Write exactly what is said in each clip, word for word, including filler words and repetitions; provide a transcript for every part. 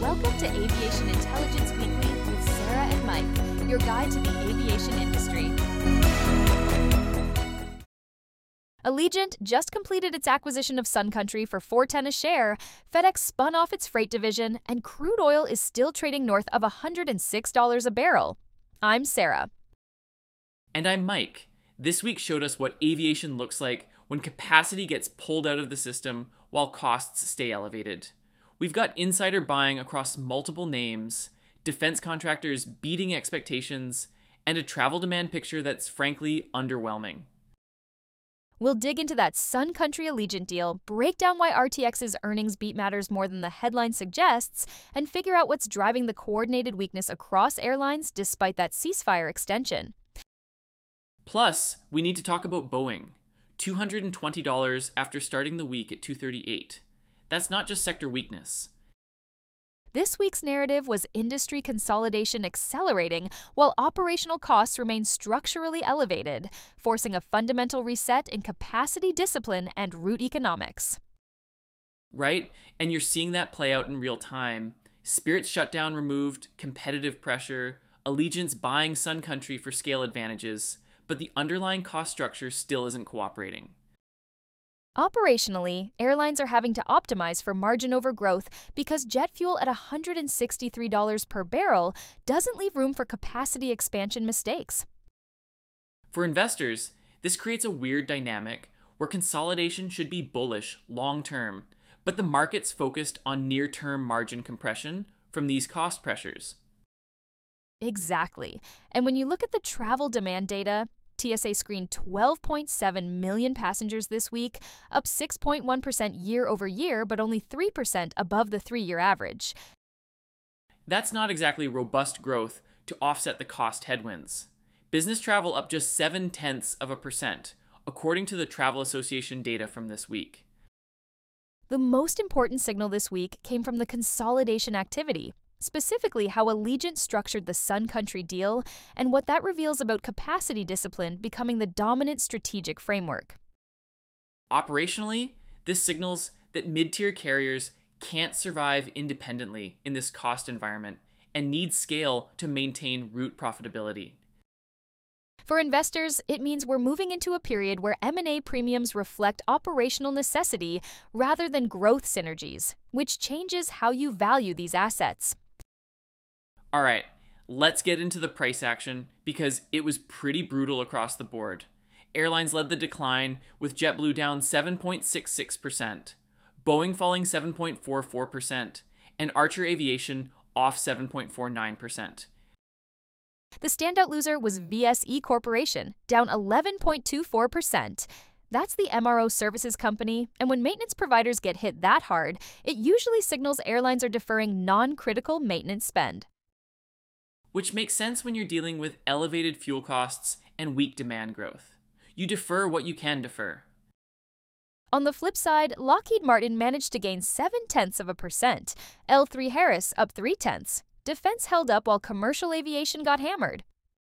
Welcome to Aviation Intelligence Weekly with Sarah and Mike, your guide to the aviation industry. Allegiant just completed its acquisition of Sun Country for four dollars and ten a share, FedEx spun off its freight division, and crude oil is still trading north of one hundred six dollars a barrel. I'm Sarah. And I'm Mike. This week showed us what aviation looks like when capacity gets pulled out of the system while costs stay elevated. We've got insider buying across multiple names, defense contractors beating expectations, and a travel demand picture that's frankly underwhelming. We'll dig into that Sun Country Allegiant deal, break down why R T X's earnings beat matters more than the headline suggests, and figure out what's driving the coordinated weakness across airlines despite that ceasefire extension. Plus, we need to talk about Boeing. two hundred twenty dollars after starting the week at two thirty-eight. That's not just sector weakness. This week's narrative was industry consolidation accelerating while operational costs remain structurally elevated, forcing a fundamental reset in capacity discipline and route economics. Right? And you're seeing that play out in real time. Spirit's shutdown removed, competitive pressure, Allegiant's buying Sun Country for scale advantages, but the underlying cost structure still isn't cooperating. Operationally, airlines are having to optimize for margin over growth because jet fuel at one hundred sixty-three dollars per barrel doesn't leave room for capacity expansion mistakes. For investors, this creates a weird dynamic where consolidation should be bullish long-term, but the market's focused on near-term margin compression from these cost pressures. Exactly. And when you look at the travel demand data, T S A screened twelve point seven million passengers this week, up six point one percent year over year, but only three percent above the three-year average. That's not exactly robust growth to offset the cost headwinds. Business travel up just seven-tenths of a percent, according to the Travel Association data from this week. The most important signal this week came from the consolidation activity, specifically how Allegiant structured the Sun Country deal and what that reveals about capacity discipline becoming the dominant strategic framework. Operationally, this signals that mid-tier carriers can't survive independently in this cost environment and need scale to maintain route profitability. For investors, it means we're moving into a period where M and A premiums reflect operational necessity rather than growth synergies, which changes how you value these assets. All right, let's get into the price action because it was pretty brutal across the board. Airlines led the decline with JetBlue down seven point six six percent, Boeing falling seven point four four percent, and Archer Aviation off seven point four nine percent. The standout loser was V S E Corporation, down eleven point two four percent. That's the M R O services company, and when maintenance providers get hit that hard, it usually signals airlines are deferring non-critical maintenance spend. Which makes sense when you're dealing with elevated fuel costs and weak demand growth. You defer what you can defer. On the flip side, Lockheed Martin managed to gain seven-tenths of a percent, L three Harris up three-tenths. Defense held up while commercial aviation got hammered.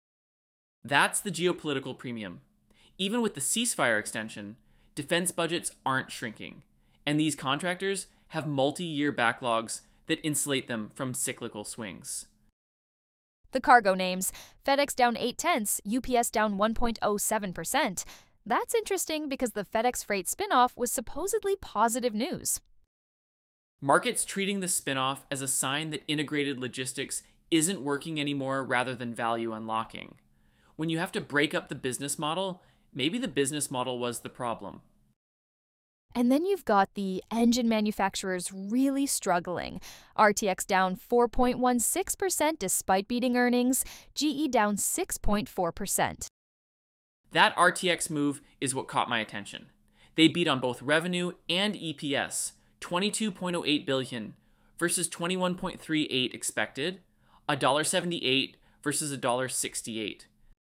That's the geopolitical premium. Even with the ceasefire extension, defense budgets aren't shrinking, and these contractors have multi-year backlogs that insulate them from cyclical swings. The cargo names, FedEx down eight-tenths, U P S down one point oh seven percent. That's interesting because the FedEx Freight spinoff was supposedly positive news. Markets treating the spinoff as a sign that integrated logistics isn't working anymore rather than value unlocking. When you have to break up the business model, maybe the business model was the problem. And then you've got the engine manufacturers really struggling. R T X down four point one six percent despite beating earnings, G E down six point four percent. That R T X move is what caught my attention. They beat on both revenue and E P S, twenty-two point oh eight billion dollars versus twenty-one point three eight expected, one dollar seventy-eight versus one dollar sixty-eight.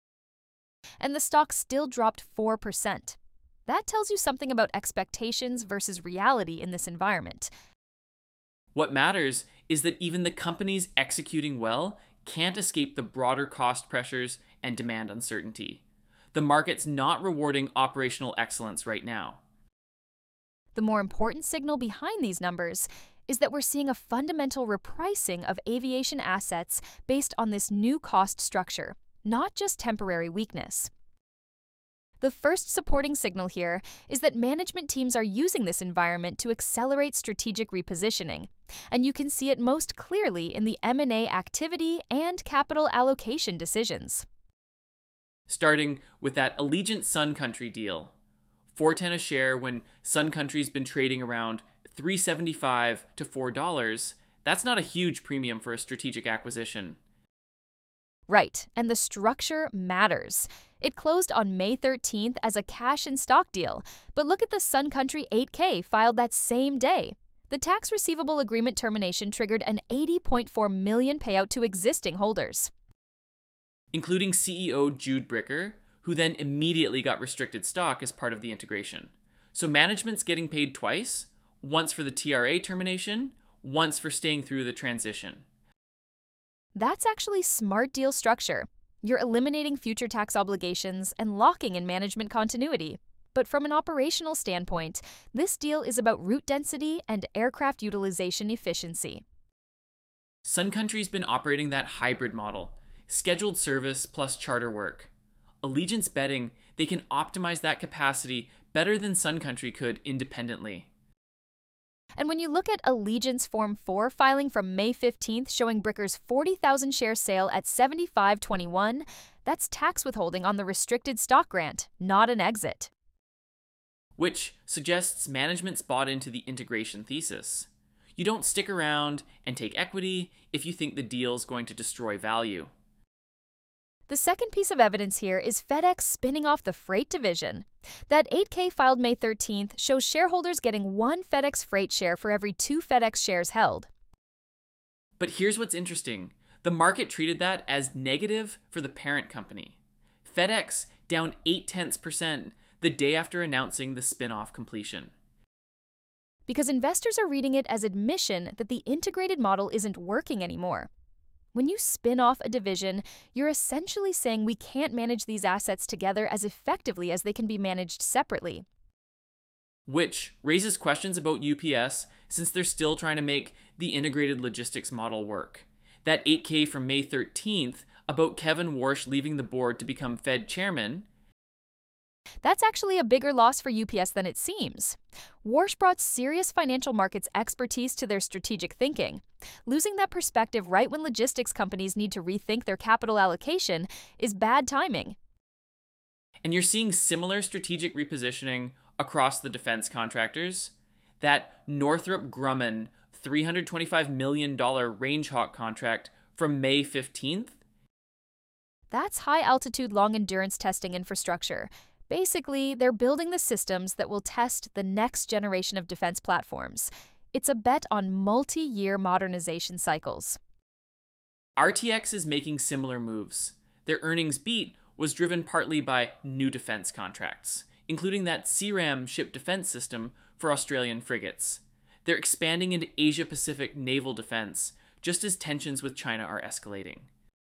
And the stock still dropped four percent. That tells you something about expectations versus reality in this environment. What matters is that even the companies executing well can't escape the broader cost pressures and demand uncertainty. The market's not rewarding operational excellence right now. The more important signal behind these numbers is that we're seeing a fundamental repricing of aviation assets based on this new cost structure, not just temporary weakness. The first supporting signal here is that management teams are using this environment to accelerate strategic repositioning, and you can see it most clearly in the M and A activity and capital allocation decisions. Starting with that Allegiant Sun Country deal. four ten a share when Sun Country's been trading around three seventy-five to four dollars. That's not a huge premium for a strategic acquisition. Right, and the structure matters. It closed on May thirteenth as a cash and stock deal, but look at the Sun Country eight K filed that same day. The tax receivable agreement termination triggered an eighty point four million dollars payout to existing holders, including C E O Jude Bricker, who then immediately got restricted stock as part of the integration. So management's getting paid twice, once for the T R A termination, once for staying through the transition. That's actually smart deal structure. You're eliminating future tax obligations and locking in management continuity. But from an operational standpoint, this deal is about route density and aircraft utilization efficiency. Sun Country's been operating that hybrid model, scheduled service plus charter work. Allegiant's betting they can optimize that capacity better than Sun Country could independently. And when you look at Allegiant's Form four filing from May fifteenth showing Bricker's forty thousand share sale at seventy-five twenty-one, that's tax withholding on the restricted stock grant, not an exit. Which suggests management's bought into the integration thesis. You don't stick around and take equity if you think the deal's going to destroy value. The second piece of evidence here is FedEx spinning off the freight division. That eight K filed May thirteenth shows shareholders getting one FedEx Freight share for every two FedEx shares held. But here's what's interesting. The market treated that as negative for the parent company. FedEx down eight tenths percent the day after announcing the spin-off completion. Because investors are reading it as admission that the integrated model isn't working anymore. When you spin off a division, you're essentially saying we can't manage these assets together as effectively as they can be managed separately. Which raises questions about U P S since they're still trying to make the integrated logistics model work. That eight K from May thirteenth about Kevin Warsh leaving the board to become Fed chairman, that's actually a bigger loss for U P S than it seems. Warsh brought serious financial markets expertise to their strategic thinking. Losing that perspective right when logistics companies need to rethink their capital allocation is bad timing. And you're seeing similar strategic repositioning across the defense contractors. That Northrop Grumman three hundred twenty-five million dollars Range Hawk contract from May fifteenth. That's high-altitude long-endurance testing infrastructure. Basically, they're building the systems that will test the next generation of defense platforms. It's a bet on multi-year modernization cycles. R T X is making similar moves. Their earnings beat was driven partly by new defense contracts, including that C RAM ship defense system for Australian frigates. They're expanding into Asia-Pacific naval defense, just as tensions with China are escalating.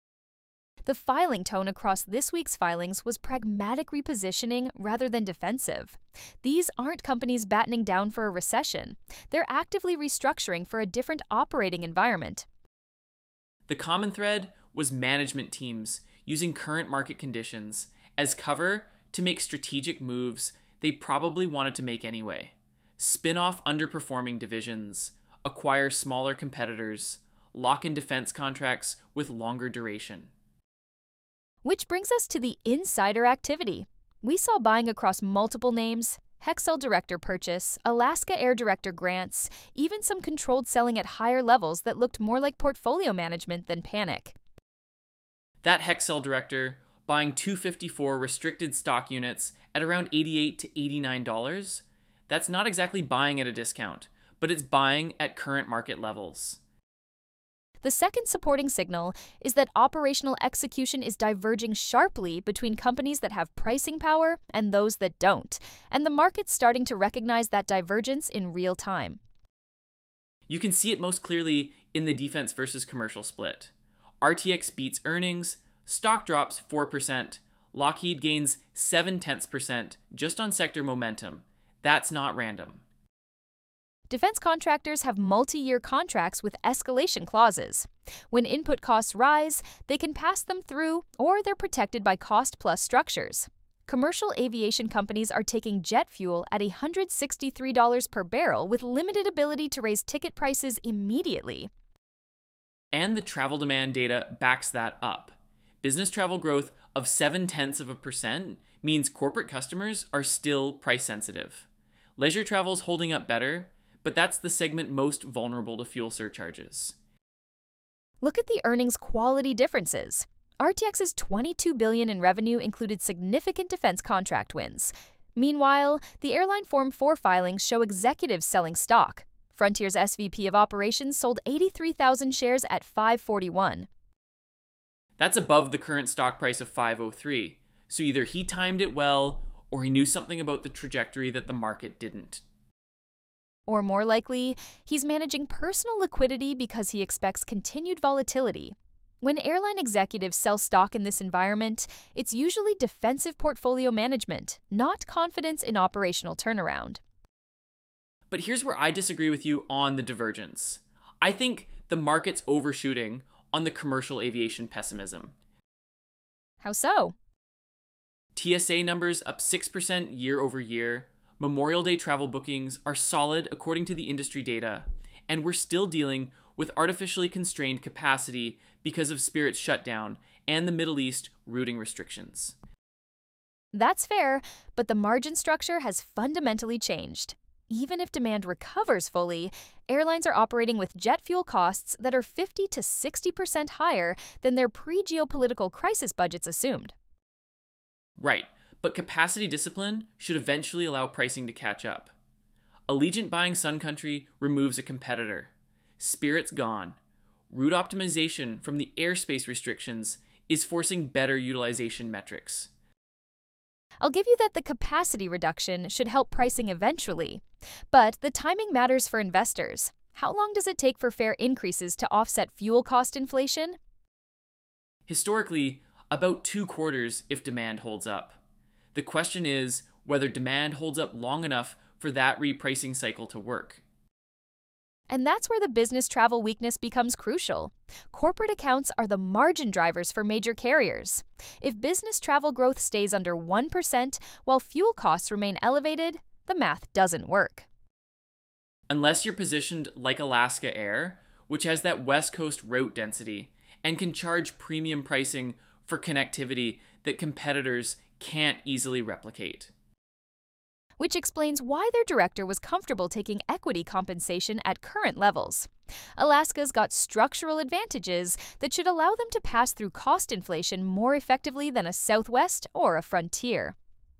The filing tone across this week's filings was pragmatic repositioning rather than defensive. These aren't companies battening down for a recession. They're actively restructuring for a different operating environment. The common thread was management teams using current market conditions as cover to make strategic moves they probably wanted to make anyway. Spin off underperforming divisions, acquire smaller competitors, lock in defense contracts with longer duration. Which brings us to the insider activity. We saw buying across multiple names, Hexcel Director purchase, Alaska Air Director grants, even some controlled selling at higher levels that looked more like portfolio management than panic. That Hexcel Director buying two hundred fifty-four restricted stock units at around eighty-eight to eighty-nine dollars, that's not exactly buying at a discount, but it's buying at current market levels. The second supporting signal is that operational execution is diverging sharply between companies that have pricing power and those that don't, and the market's starting to recognize that divergence in real time. You can see it most clearly in the defense versus commercial split. R T X beats earnings, stock drops four percent, Lockheed gains seven tenths percent just on sector momentum. That's not random. Defense contractors have multi-year contracts with escalation clauses. When input costs rise, they can pass them through, or they're protected by cost-plus structures. Commercial aviation companies are taking jet fuel at one hundred sixty-three dollars per barrel with limited ability to raise ticket prices immediately. And the travel demand data backs that up. Business travel growth of seven tenths of a percent means corporate customers are still price sensitive. Leisure travel is holding up better, but that's the segment most vulnerable to fuel surcharges. Look at the earnings quality differences. R T X's twenty-two billion dollars in revenue included significant defense contract wins. Meanwhile, the airline Form four filings show executives selling stock. Frontier's S V P of Operations sold eighty-three thousand shares at five forty-one. That's above the current stock price of five oh three, so either he timed it well or he knew something about the trajectory that the market didn't. Or more likely, he's managing personal liquidity because he expects continued volatility. When airline executives sell stock in this environment, it's usually defensive portfolio management, not confidence in operational turnaround. But here's where I disagree with you on the divergence. I think the market's overshooting on the commercial aviation pessimism. How so? T S A numbers up six percent year over year. Memorial Day travel bookings are solid according to the industry data, and we're still dealing with artificially constrained capacity because of Spirit's shutdown and the Middle East routing restrictions. That's fair, but the margin structure has fundamentally changed. Even if demand recovers fully, airlines are operating with jet fuel costs that are fifty to sixty percent higher than their pre-geopolitical crisis budgets assumed. Right, but capacity discipline should eventually allow pricing to catch up. Allegiant buying Sun Country removes a competitor. Spirit's gone. Route optimization from the airspace restrictions is forcing better utilization metrics. I'll give you that the capacity reduction should help pricing eventually, but the timing matters for investors. How long does it take for fare increases to offset fuel cost inflation? Historically, about two quarters if demand holds up. The question is whether demand holds up long enough for that repricing cycle to work. And that's where the business travel weakness becomes crucial. Corporate accounts are the margin drivers for major carriers. If business travel growth stays under one percent while fuel costs remain elevated, the math doesn't work. Unless you're positioned like Alaska Air, which has that West Coast route density and can charge premium pricing for connectivity that competitors can't easily replicate. Which explains why their director was comfortable taking equity compensation at current levels. Alaska's got structural advantages that should allow them to pass through cost inflation more effectively than a Southwest or a Frontier.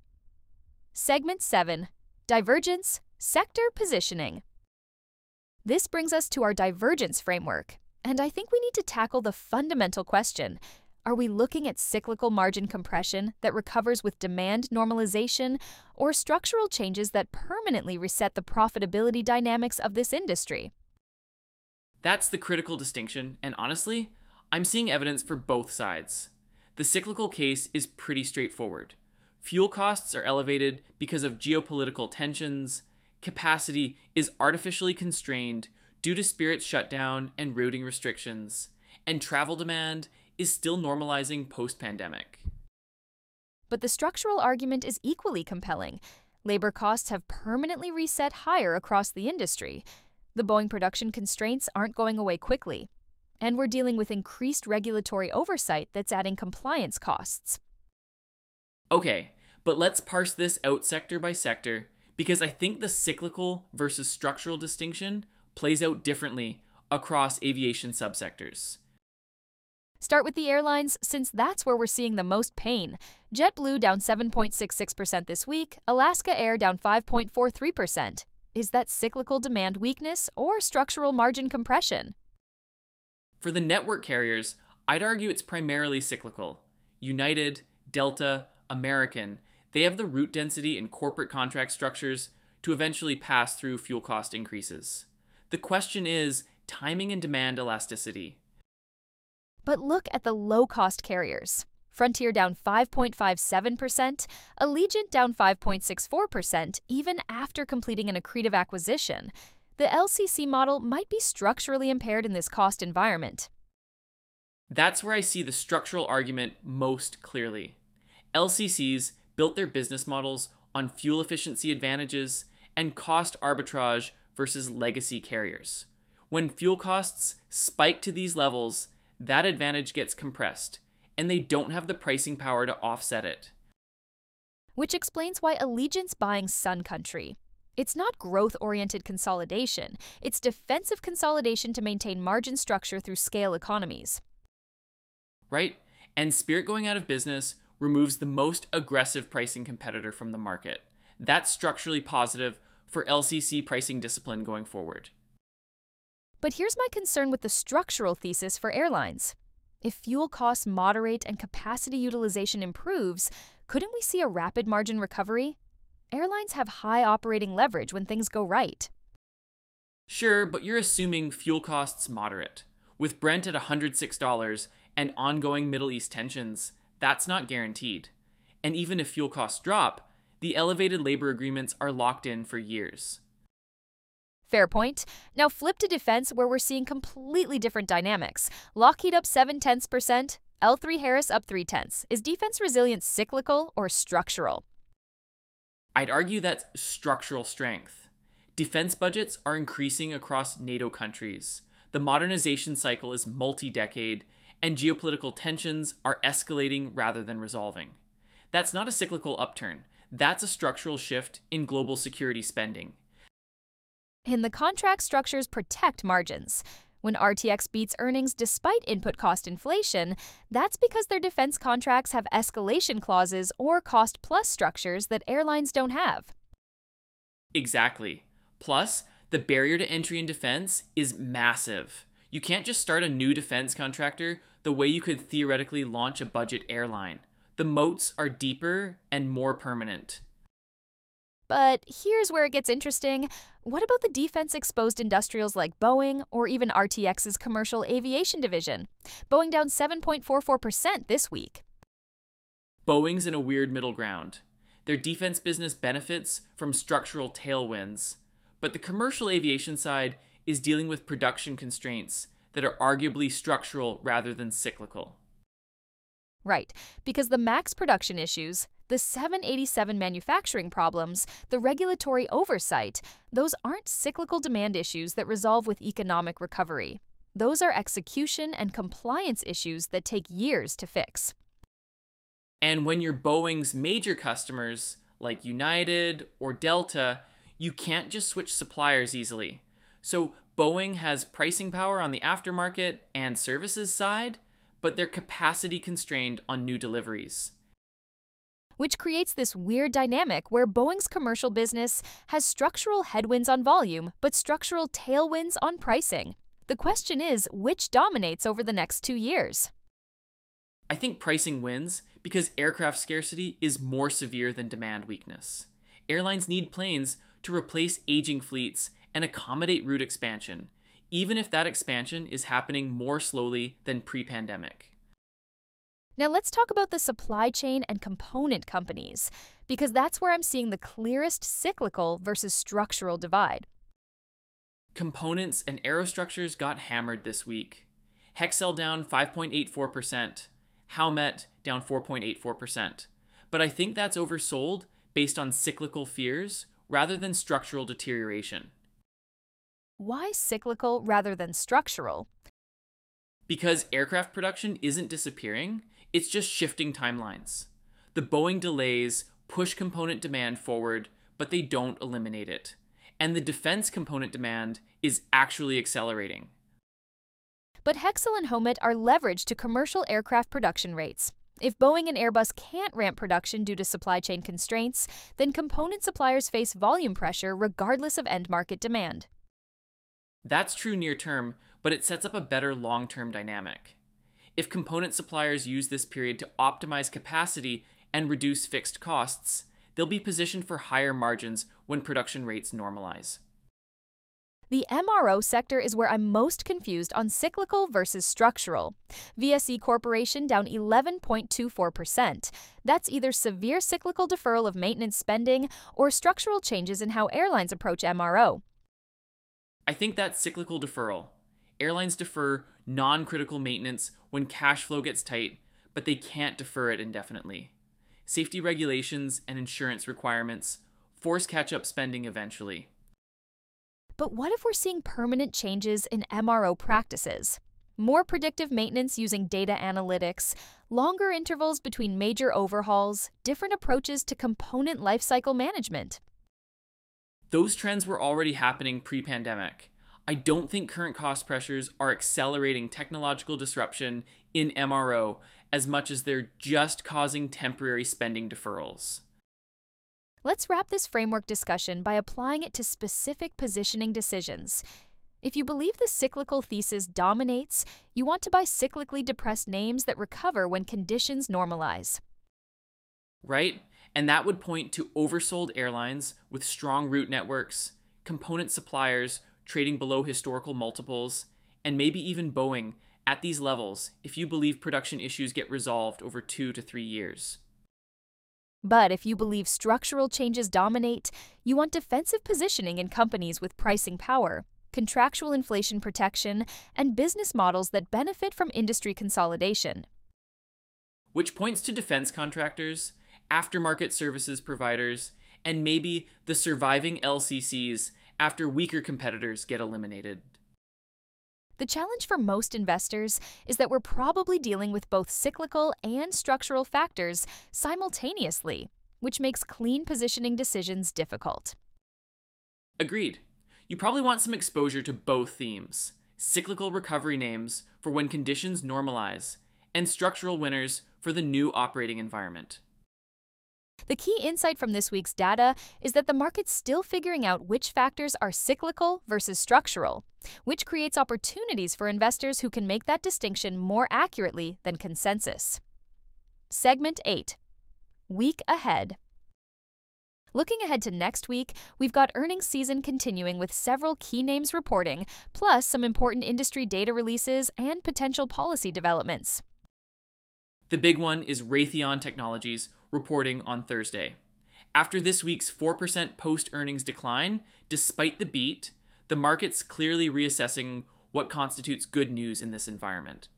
Segment seven. Divergence, Sector Positioning. This brings us to our divergence framework, and I think we need to tackle the fundamental question. Are we looking at cyclical margin compression that recovers with demand normalization, or structural changes that permanently reset the profitability dynamics of this industry? That's the critical distinction, and honestly, I'm seeing evidence for both sides. The cyclical case is pretty straightforward. Fuel costs are elevated because of geopolitical tensions, capacity is artificially constrained due to Spirit's shutdown and routing restrictions, and travel demand is still normalizing post-pandemic. But the structural argument is equally compelling. Labor costs have permanently reset higher across the industry. The Boeing production constraints aren't going away quickly. And we're dealing with increased regulatory oversight that's adding compliance costs. Okay, but let's parse this out sector by sector, because I think the cyclical versus structural distinction plays out differently across aviation subsectors. Start with the airlines, since that's where we're seeing the most pain. JetBlue down seven point six six percent this week, Alaska Air down five point four three percent. Is that cyclical demand weakness or structural margin compression? For the network carriers, I'd argue it's primarily cyclical. United, Delta, American, they have the route density and corporate contract structures to eventually pass through fuel cost increases. The question is timing and demand elasticity. But look at the low-cost carriers. Frontier down five point five seven percent, Allegiant down five point six four percent even after completing an accretive acquisition. The L C C model might be structurally impaired in this cost environment. That's where I see the structural argument most clearly. L C Cs built their business models on fuel efficiency advantages and cost arbitrage versus legacy carriers. When fuel costs spike to these levels, that advantage gets compressed, and they don't have the pricing power to offset it. Which explains why Allegiant's buying Sun Country. It's not growth-oriented consolidation, it's defensive consolidation to maintain margin structure through scale economies. Right? And Spirit going out of business removes the most aggressive pricing competitor from the market. That's structurally positive for L C C pricing discipline going forward. But here's my concern with the structural thesis for airlines. If fuel costs moderate and capacity utilization improves, couldn't we see a rapid margin recovery? Airlines have high operating leverage when things go right. Sure, but you're assuming fuel costs moderate. With Brent at one hundred six dollars and ongoing Middle East tensions, that's not guaranteed. And even if fuel costs drop, the elevated labor agreements are locked in for years. Fair point. Now flip to defense, where we're seeing completely different dynamics. Lockheed up seven tenths percent, L three Harris up three tenths. Is defense resilience cyclical or structural? I'd argue that's structural strength. Defense budgets are increasing across NATO countries. The modernization cycle is multi-decade, and geopolitical tensions are escalating rather than resolving. That's not a cyclical upturn. That's a structural shift in global security spending. And the contract structures protect margins. When R T X beats earnings despite input cost inflation, that's because their defense contracts have escalation clauses or cost-plus structures that airlines don't have. Exactly. Plus, the barrier to entry in defense is massive. You can't just start a new defense contractor the way you could theoretically launch a budget airline. The moats are deeper and more permanent. But here's where it gets interesting. What about the defense-exposed industrials like Boeing or even R T X's commercial aviation division? Boeing down seven point four four percent this week. Boeing's in a weird middle ground. Their defense business benefits from structural tailwinds, but the commercial aviation side is dealing with production constraints that are arguably structural rather than cyclical. Right, because the MAX production issues, the seven eighty-seven manufacturing problems, the regulatory oversight, those aren't cyclical demand issues that resolve with economic recovery. Those are execution and compliance issues that take years to fix. And when you're Boeing's major customers, like United or Delta, you can't just switch suppliers easily. So Boeing has pricing power on the aftermarket and services side, but they're capacity constrained on new deliveries. Which creates this weird dynamic where Boeing's commercial business has structural headwinds on volume, but structural tailwinds on pricing. The question is, which dominates over the next two years? I think pricing wins because aircraft scarcity is more severe than demand weakness. Airlines need planes to replace aging fleets and accommodate route expansion, even if that expansion is happening more slowly than pre-pandemic. Now let's talk about the supply chain and component companies, because that's where I'm seeing the clearest cyclical versus structural divide. Components and aerostructures got hammered this week. Hexcel down five point eight four percent, Howmet down four point eight four percent. But I think that's oversold based on cyclical fears rather than structural deterioration. Why cyclical rather than structural? Because aircraft production isn't disappearing, it's just shifting timelines. The Boeing delays push component demand forward, but they don't eliminate it. And the defense component demand is actually accelerating. But Hexcel and Howmet are leveraged to commercial aircraft production rates. If Boeing and Airbus can't ramp production due to supply chain constraints, then component suppliers face volume pressure regardless of end market demand. That's true near term, but it sets up a better long-term dynamic. If component suppliers use this period to optimize capacity and reduce fixed costs, they'll be positioned for higher margins when production rates normalize. The M R O sector is where I'm most confused on cyclical versus structural. V S E Corporation down eleven point two four percent. That's either severe cyclical deferral of maintenance spending or structural changes in how airlines approach M R O. I think that's cyclical deferral. Airlines defer non-critical maintenance when cash flow gets tight, but they can't defer it indefinitely. Safety regulations and insurance requirements force catch-up spending eventually. But what if we're seeing permanent changes in M R O practices? More predictive maintenance using data analytics, longer intervals between major overhauls, different approaches to component lifecycle management. Those trends were already happening pre-pandemic. I don't think current cost pressures are accelerating technological disruption in M R O as much as they're just causing temporary spending deferrals. Let's wrap this framework discussion by applying it to specific positioning decisions. If you believe the cyclical thesis dominates, you want to buy cyclically depressed names that recover when conditions normalize. Right? And that would point to oversold airlines with strong route networks, component suppliers trading below historical multiples, and maybe even Boeing at these levels if you believe production issues get resolved over two to three years. But if you believe structural changes dominate, you want defensive positioning in companies with pricing power, contractual inflation protection, and business models that benefit from industry consolidation. Which points to defense contractors, aftermarket services providers, and maybe the surviving L C Cs after weaker competitors get eliminated. The challenge for most investors is that we're probably dealing with both cyclical and structural factors simultaneously, which makes clean positioning decisions difficult. Agreed. You probably want some exposure to both themes: cyclical recovery names for when conditions normalize, and structural winners for the new operating environment. The key insight from this week's data is that the market's still figuring out which factors are cyclical versus structural, which creates opportunities for investors who can make that distinction more accurately than consensus. Segment eight. Week ahead. Looking ahead to next week, we've got earnings season continuing with several key names reporting, plus some important industry data releases and potential policy developments. The big one is Raytheon Technologies reporting on Thursday. After this week's four percent post-earnings decline, despite the beat, the market's clearly reassessing what constitutes good news in this environment.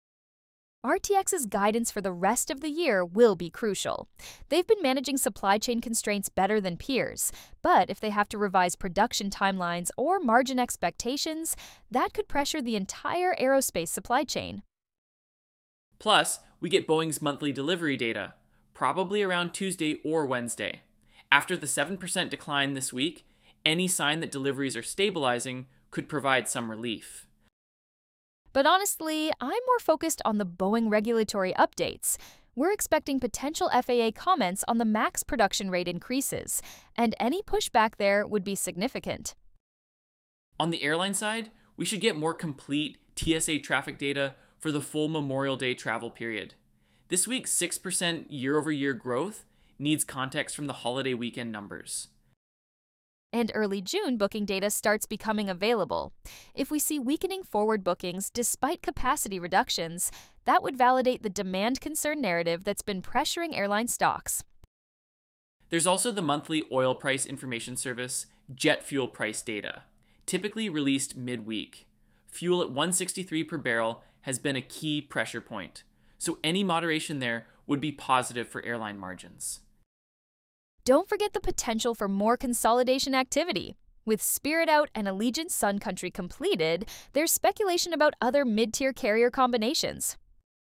R T X's guidance for the rest of the year will be crucial. They've been managing supply chain constraints better than peers, but if they have to revise production timelines or margin expectations, that could pressure the entire aerospace supply chain. Plus, we get Boeing's monthly delivery data, probably around Tuesday or Wednesday. After the seven percent decline this week, any sign that deliveries are stabilizing could provide some relief. But honestly, I'm more focused on the Boeing regulatory updates. We're expecting potential F A A comments on the MAX production rate increases, and any pushback there would be significant. On the airline side, we should get more complete T S A traffic data for the full Memorial Day travel period. This week's six percent year-over-year growth needs context from the holiday weekend numbers. And early June booking data starts becoming available. If we see weakening forward bookings despite capacity reductions, that would validate the demand concern narrative that's been pressuring airline stocks. There's also the monthly oil price information service, jet fuel price data, typically released midweek. Fuel at one sixty-three per barrel has been a key pressure point, so any moderation there would be positive for airline margins. Don't forget the potential for more consolidation activity. With Spirit Out and Allegiant Sun Country completed, there's speculation about other mid-tier carrier combinations.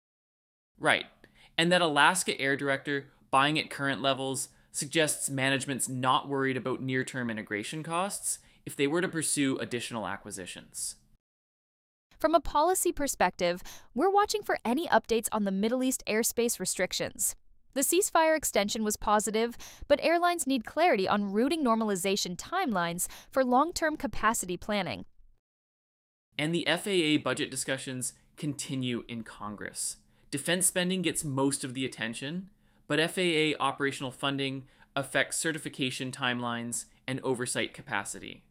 Right, and that Alaska Air Director buying at current levels suggests management's not worried about near-term integration costs if they were to pursue additional acquisitions. From a policy perspective, we're watching for any updates on the Middle East airspace restrictions. The ceasefire extension was positive, but airlines need clarity on routing normalization timelines for long-term capacity planning. And the F A A budget discussions continue in Congress. Defense spending gets most of the attention, but F A A operational funding affects certification timelines and oversight capacity.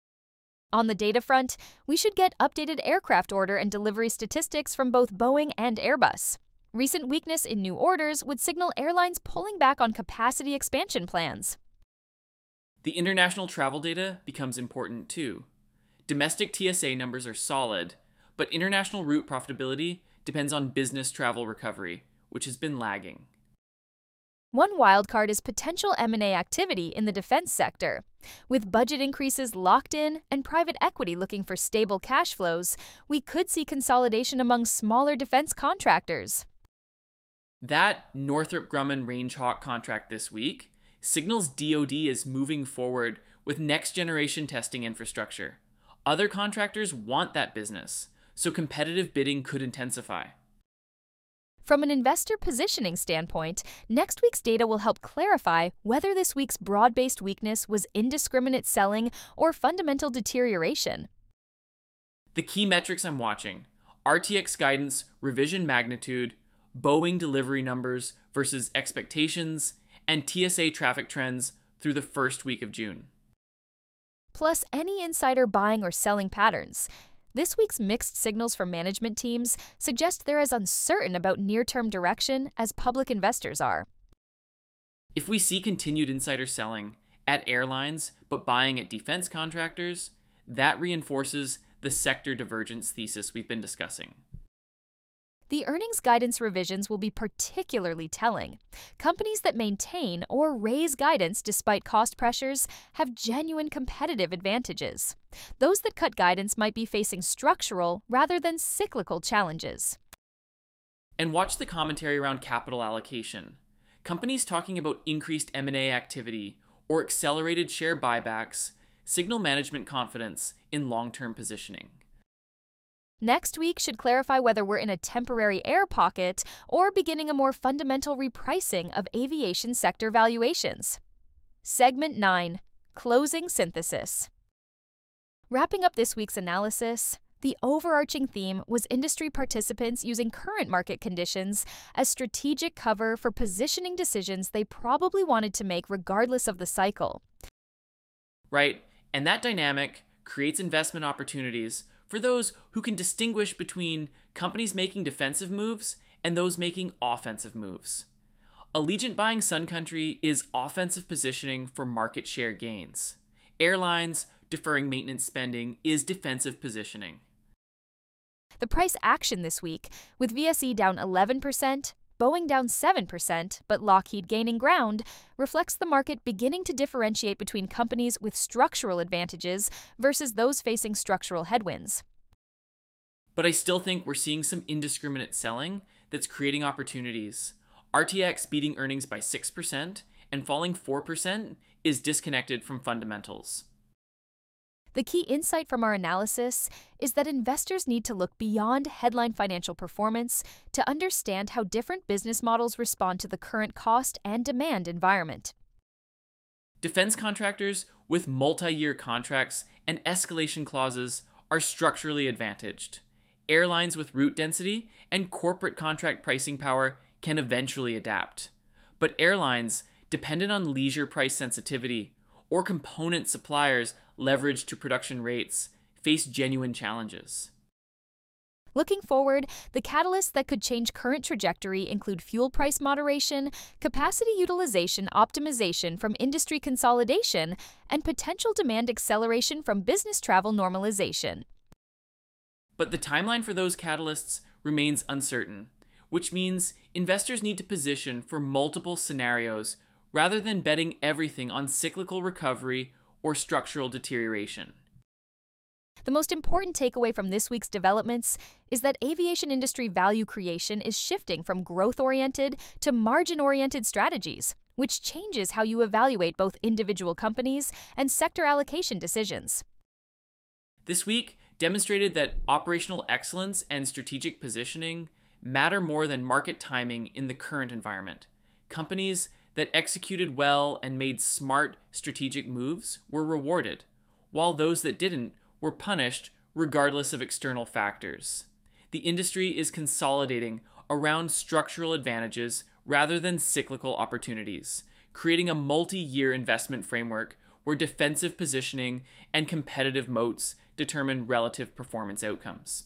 On the data front, we should get updated aircraft order and delivery statistics from both Boeing and Airbus. Recent weakness in new orders would signal airlines pulling back on capacity expansion plans. The international travel data becomes important too. Domestic T S A numbers are solid, but international route profitability depends on business travel recovery, which has been lagging. One wildcard is potential M and A activity in the defense sector. With budget increases locked in and private equity looking for stable cash flows, we could see consolidation among smaller defense contractors. That Northrop Grumman Range Hawk contract this week signals D O D is moving forward with next-generation testing infrastructure. Other contractors want that business, so competitive bidding could intensify. From an investor positioning standpoint, next week's data will help clarify whether this week's broad-based weakness was indiscriminate selling or fundamental deterioration. The key metrics I'm watching: R T X guidance, revision magnitude, Boeing delivery numbers versus expectations, and T S A traffic trends through the first week of June. Plus, any insider buying or selling patterns. This week's mixed signals from management teams suggest they're as uncertain about near-term direction as public investors are. If we see continued insider selling at airlines but buying at defense contractors, that reinforces the sector divergence thesis we've been discussing. The earnings guidance revisions will be particularly telling. Companies that maintain or raise guidance despite cost pressures have genuine competitive advantages. Those that cut guidance might be facing structural rather than cyclical challenges. And watch the commentary around capital allocation. Companies talking about increased M and A activity or accelerated share buybacks signal management confidence in long-term positioning. Next week should clarify whether we're in a temporary air pocket or beginning a more fundamental repricing of aviation sector valuations. Segment nine, Closing Synthesis. Wrapping up this week's analysis, the overarching theme was industry participants using current market conditions as strategic cover for positioning decisions they probably wanted to make regardless of the cycle. Right, and that dynamic creates investment opportunities for those who can distinguish between companies making defensive moves and those making offensive moves. Allegiant buying Sun Country is offensive positioning for market share gains. Airlines deferring maintenance spending is defensive positioning. The price action this week, with V S E down eleven percent, Boeing down seven percent, but Lockheed gaining ground, reflects the market beginning to differentiate between companies with structural advantages versus those facing structural headwinds. But I still think we're seeing some indiscriminate selling that's creating opportunities. R T X beating earnings by six percent and falling four percent is disconnected from fundamentals. The key insight from our analysis is that investors need to look beyond headline financial performance to understand how different business models respond to the current cost and demand environment. Defense contractors with multi-year contracts and escalation clauses are structurally advantaged. Airlines with route density and corporate contract pricing power can eventually adapt. But airlines dependent on leisure price sensitivity or component suppliers leveraged to production rates face genuine challenges. Looking forward, the catalysts that could change current trajectory include fuel price moderation, capacity utilization optimization from industry consolidation, and potential demand acceleration from business travel normalization. But the timeline for those catalysts remains uncertain, which means investors need to position for multiple scenarios rather than betting everything on cyclical recovery or structural deterioration. The most important takeaway from this week's developments is that aviation industry value creation is shifting from growth-oriented to margin-oriented strategies, which changes how you evaluate both individual companies and sector allocation decisions. This week demonstrated that operational excellence and strategic positioning matter more than market timing in the current environment. Companies that executed well and made smart strategic moves were rewarded, while those that didn't were punished regardless of external factors. The industry is consolidating around structural advantages rather than cyclical opportunities, creating a multi-year investment framework where defensive positioning and competitive moats determine relative performance outcomes.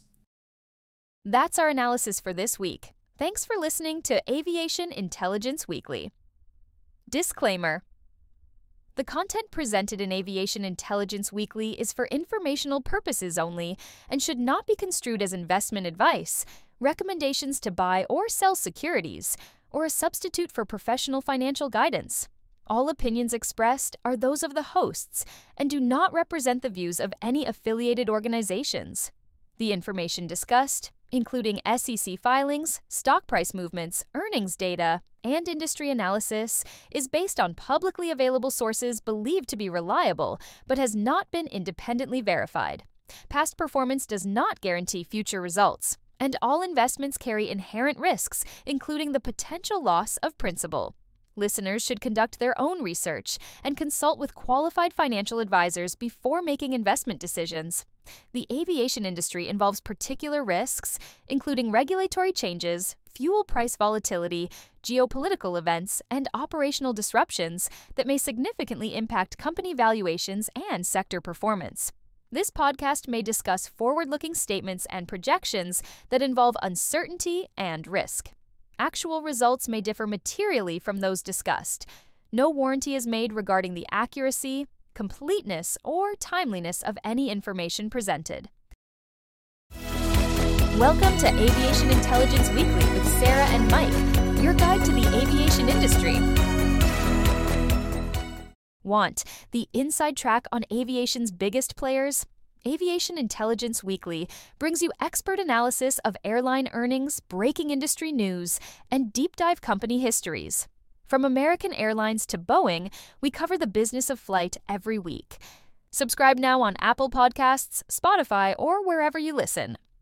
That's our analysis for this week. Thanks for listening to Aviation Intelligence Weekly. Disclaimer: The content presented in Aviation Intelligence Weekly is for informational purposes only and should not be construed as investment advice, recommendations to buy or sell securities, or a substitute for professional financial guidance. All opinions expressed are those of the hosts and do not represent the views of any affiliated organizations. The information discussed, including S E C filings, stock price movements, earnings data, and industry analysis, is based on publicly available sources believed to be reliable, but has not been independently verified. Past performance does not guarantee future results, and all investments carry inherent risks, including the potential loss of principal. Listeners should conduct their own research and consult with qualified financial advisors before making investment decisions. The aviation industry involves particular risks, including regulatory changes, fuel price volatility, geopolitical events, and operational disruptions that may significantly impact company valuations and sector performance. This podcast may discuss forward-looking statements and projections that involve uncertainty and risk. Actual results may differ materially from those discussed. No warranty is made regarding the accuracy, completeness, or timeliness of any information presented. Welcome to Aviation Intelligence Weekly with Sarah and Mike, your guide to the aviation industry. Want the inside track on aviation's biggest players? Aviation Intelligence Weekly brings you expert analysis of airline earnings, breaking industry news, and deep dive company histories. From American Airlines to Boeing, we cover the business of flight every week. Subscribe now on Apple Podcasts, Spotify, or wherever you listen.